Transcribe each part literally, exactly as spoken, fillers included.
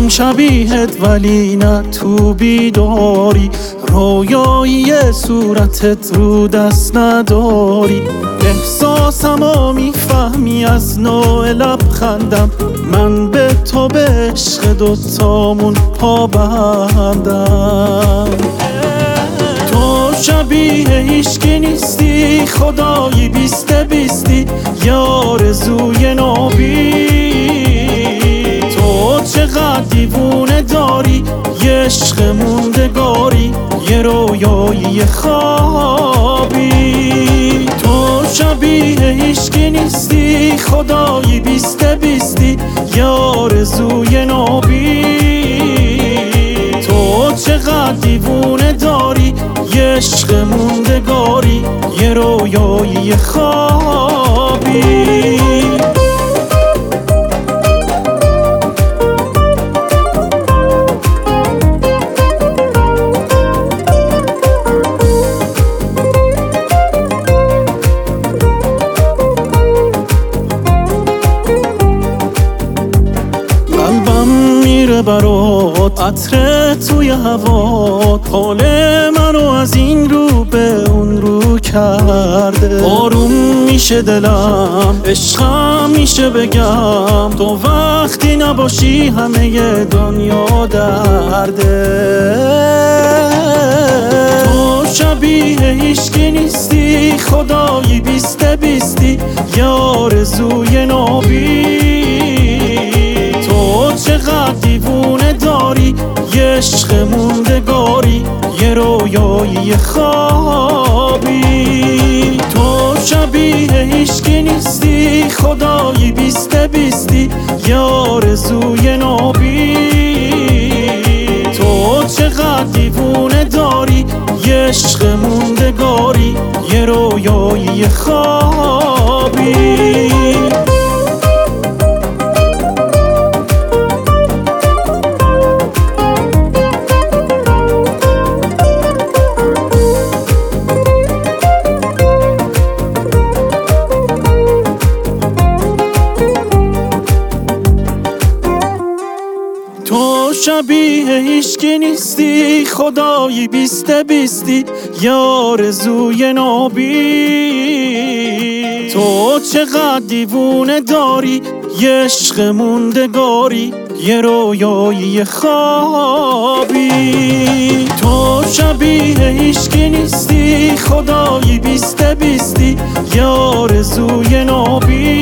خوابم شبیهت ولی نه تو بیداری، رویایی صورتت رو دست نداری. احساسمو میفهمی از نوع لبخندم، من به تو به عشق دوتامون پابندم. تو شبیه هیچکی نیستی، خدایی بیسته بیستی، یه آرزوی نابی. تو چقدر دیوونه داری، یه عشق موندگاری، یه رویایی خوابی. تو شبیه هیچکی نیستی، خدایی بیسته بیستی، یه آرزوی نابی. تو چقدر دیوونه داری، یه عشق موندگاری، یه رویایی خوابی. برات عطر توی هوات، حال منو از این رو به اون رو کرده. آروم میشه دلم، عشقم میشه بگم، تو وقتی نباشی همه دنیا درده. تو شبیه هیچکی نیستی، خدایی بیسته بیستی، یه آرزوی نابی. تو چقدر دیوونه داری، یه عشق موندگاری، یه رویایی خوابی. تو شبیه هیچکی نیستی، خدایی بیسته بیستی، یه آرزوی نابی. تو چقدر دیوونه داری، یه عشق موندگاری، یه رویایی خوابی. تو شبیه هیچکی نیستی، خدایی بیسته بیستی، یه آرزوی نابی. تو چقدر دیوونه داری، یه عشق موندگاری، یه رویایی خوابی. تو شبیه هیچکی نیستی، خدایی بیسته بیستی، یه آرزوی نابی.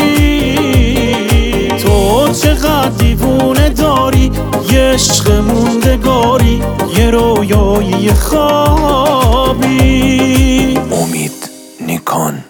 تو چقدر دیوونه داری، یه عشق موندگاری، یه رویایی خوابی. امید نیکان.